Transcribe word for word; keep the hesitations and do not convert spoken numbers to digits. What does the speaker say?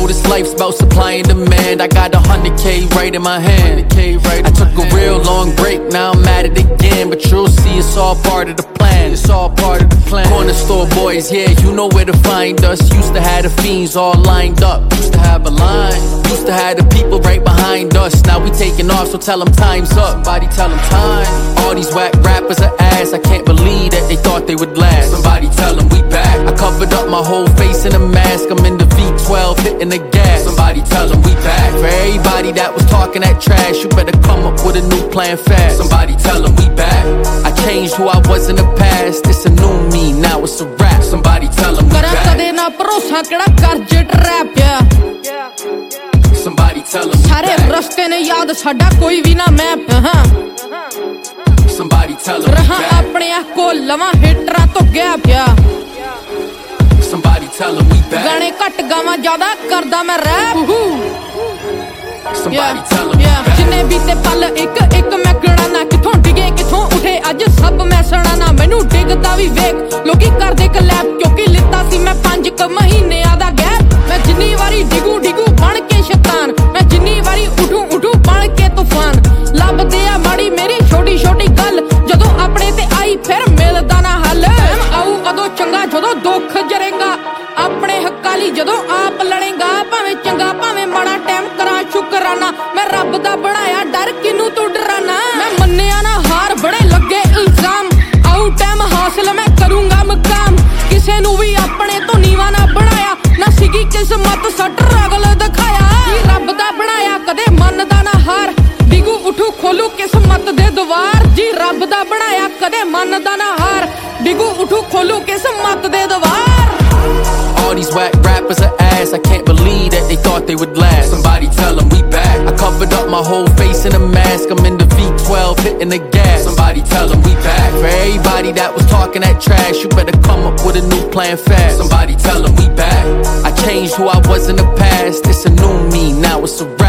know this life's about supply and demand. I got a hundred K right in my hand. I took a real long break, now I'm at it again. But you'll see it's all part of the plan. It's all part of the plan. Corner store boys, yeah, you know where to find us. Used to have the fiends all lined up. Used to have a line. Used to have the people right behind us. Now we taking off, so tell them time's up. Somebody tell them time. All these whack rappers are ass. I can't believe that they thought they would last. Somebody tell them we back. I covered up my whole face in a mask. I'm in the V twelve hitting the gas. Somebody tell them we back. For everybody that was talking that trash, you better come up with a new plan fast. Somebody tell them we back. I changed who I was in the past. It's a new me, now it's a rap. Somebody tell them we back. Somebody tell them we back. Somebody tell them we back. Somebody tell them we back. Somebody tell them we back. जिन्ने बीते पल एक एक मैं गणना किथों डिगे किथों उठे अज सब मैं सड़ाना मैनू डिगदा भी वेख लोकी कर दे कलैप क्योंकि लिता सी मैं पांच क महीने आदा गैप मैं जिन्नी वारी डिगू डिगू बन के शैतान मैं जिन्नी वारी उठू उठू बन के तूफान लभदे आ माड़ी मेरी छोटी छोटी गल जदों अपने ते आई फिर मिलदा ना हल आऊ अदों चंगा जदों दुख जरेगा अपने हक्कां लई जदों आप लड़ेगा भावें चंगा भावें माड़ा टाइम करा शुकराना मैं रब दा बनाया डर किनू तू डराना मैं मन्निया ना हार बड़े लगे इल्जाम आऊ टाइम हासिल मैं करूंगा मकाम किसे नू भी अपने तो नीवा ना बनाया ना सिगी किस्मत सट रगल दिखाया रब दा बनाया कदे मनदा ना हार डिगू उठू खोलू किस्मत दे द्वार जी रब दा बनाया कदे मनदा ना हार डिगू उठू खोलू किस्मत दे द्वार All these whack rappers are ass. I can't believe that they thought they would last. Somebody tell them we back. I covered up my whole face in a mask. I'm in the V twelve hitting the gas. Somebody tell them we back. For everybody that was talking that trash, you better come up with a new plan fast. Somebody tell them we back. I changed who I was in the past. It's a new me, now it's a